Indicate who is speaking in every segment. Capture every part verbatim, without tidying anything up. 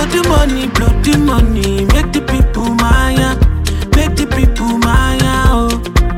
Speaker 1: Blow the money, blow the money, make the people maya, make the people maya, oh.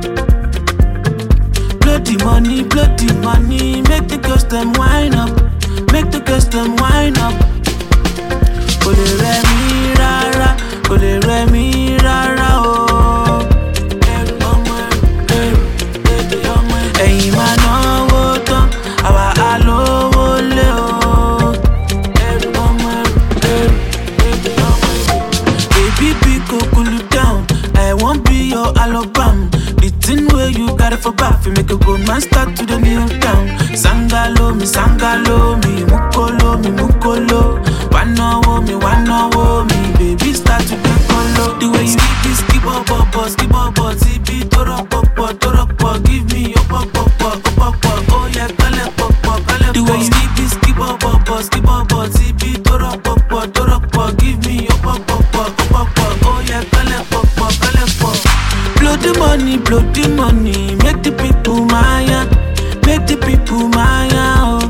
Speaker 1: Blow the money, blow the money, make the girls them wine up, make the girls them wine up. Kò lè rẹ̀ mí rárá, kò lè rẹ̀ mí rárá, oh. Ẹrù ọmọ ẹrù, èdè ọmọ ẹrù. Ẹ̀yin máa náwó tán, àwa á lówó lé, oh. Ẹrù ọmọ ẹrù, èdè ọmọ ẹrù. Baby, big go cool you down, I won't be your alobam. The thing where you got it for back, you make a grown man start to the kneel down. Sangalo me, sangalo me, mukolo me, mukolo. Wanna wo me, wanna wo me, baby start to get colo. The way you skip it, skip up, up, up, skip up, up, zip it, toro, pop, pop, toro, pop, give me your pop, pop, pop, pop, pop, oh yeah, kale, pop, pop, kale, pop. The way you skip it, skip up, up, up, skip up, up, zip it, toro, pop, pop, toro, pop, give me your pop, pop, pop, pop, pop, oh yeah, kale, pop, pop, kale, pop. Blow the money, blow the money, make the people maya, make the people maya, oh.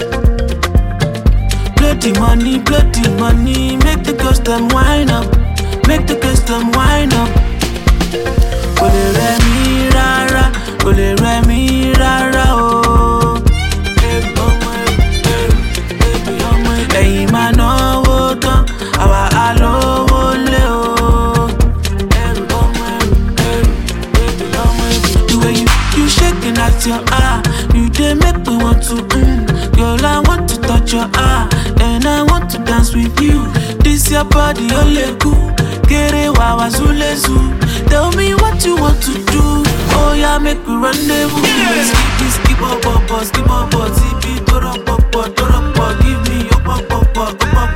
Speaker 1: Blow the money, blow the money, make the girls them wine up, make the girls them wine up. Kò lè rẹ̀ mí rárá, kò lè rẹ̀ mí rárá, oh. Ẹrù ọmọ ẹrù, ẹrù ọmọ ẹrù. Ẹ̀yin máa náwó tán, àwa á lówó lé, oh. Ẹrù ọmọ ẹrù, ẹrù ọmọ ẹrù. The way you, you shaking at your ah, you dey make me want to mm. Girl, I want to touch your ah, and I want to dance with you. This your body, ole cool. Kere wa wa zule zu. Tell me what you want to do. Oh yeah, make we rendezvous. Yeah. Skip it, skip up, up, up, skip up, up, zip it, toro, pop, pop, toro, pop. Give me your pop, pop, pop, pop.